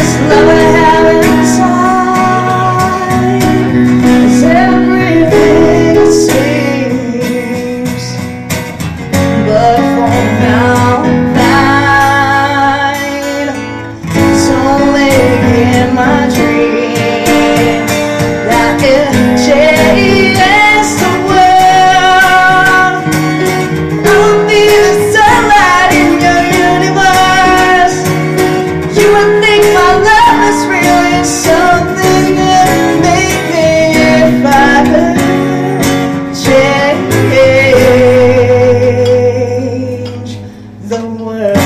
love I have inside is everything it seems, but for now I'm fine. It's only in my dreams that can change the world. I'll be the sunlight in your universe. You would think my love is really something that made me if I could change the world.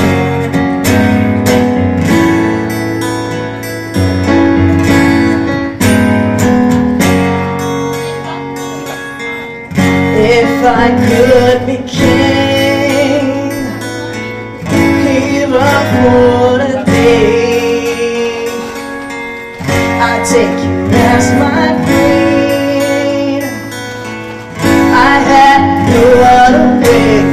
If I could be king, even for a day, I'd take you as my queen. I had no other way,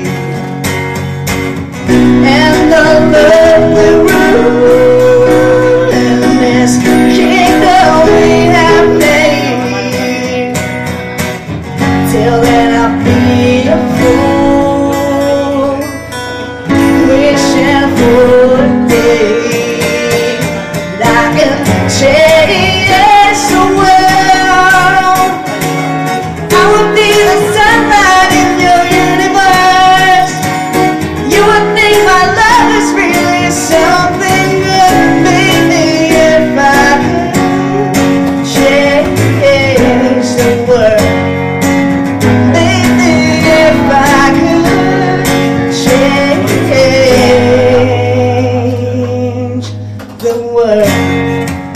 and the love we rule in this kingdom we have made. Till then I'll be a fool, wishing for a day that I can change the world. I would be the sunlight in your universe. You would think my love is really something that made me if I could change the world. Change the world.